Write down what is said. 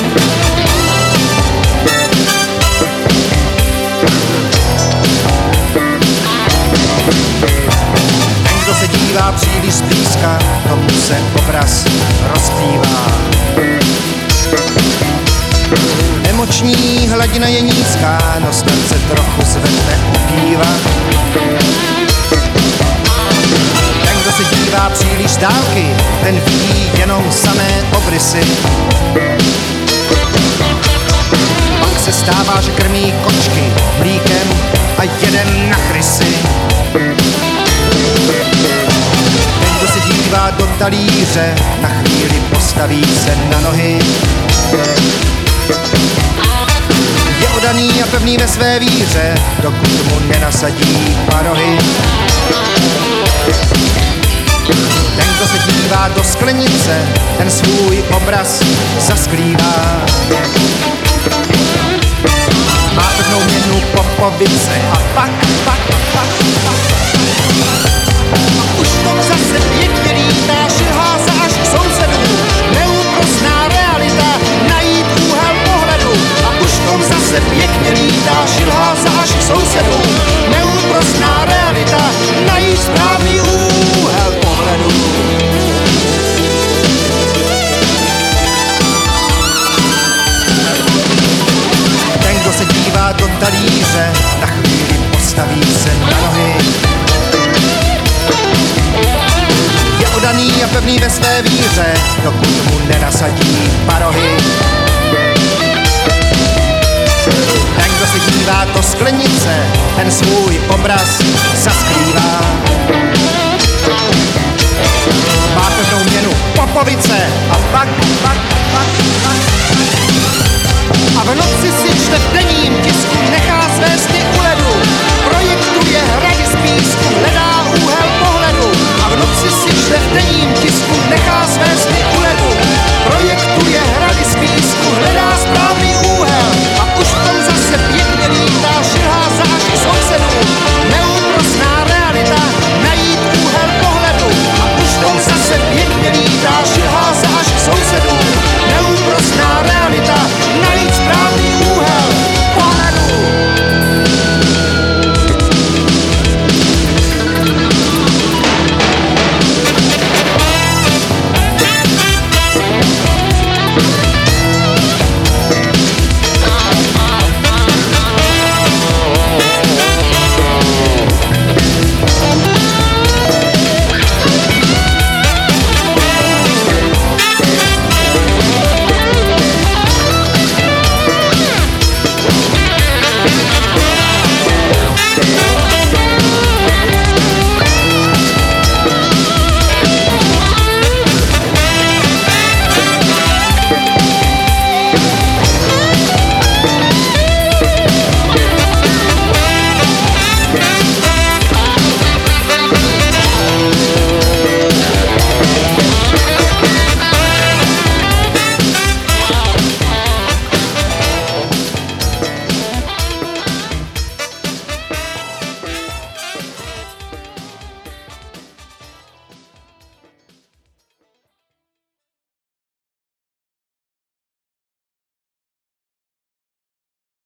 Ten, kdo se dívá příliš zblízka, tomu se obraz rozplývá. Emoční hladina je nízká, no snad se trochu zvedne upíva. Ten, kdo se dívá příliš dálky, ten vidí jenom samé obrysy. Pak se stává, že krmí kočky mlíkem a jedem na krysy. Ten, kdo se dívá do talíře, na chvíli postaví se na nohy. Je odaný a pevný ve své víře, dokud mu nenasadí parohy. Ten, kdo se dívá do sklenice, ten svůj obraz zasklívá. Má pevnou měnu popovice a pak. A už to zase pěkně lítá, šilhá se až k sousedům. Neúprosná realita, najít úhel pohledu. A už to zase pěkně lítá, šilhá se až k sousedům. Neúprosná realita, najít správný úhel pohledu. Ten, kdo se dívá do talíře, na chvíli postaví se na nohy. Je odaný a pevný ve své víře, dokud mu nenasadí parohy. Ten, kdo se dívá do sklenice, ten svůj obraz zaskrývá. Má pevnou měnu popovice a pak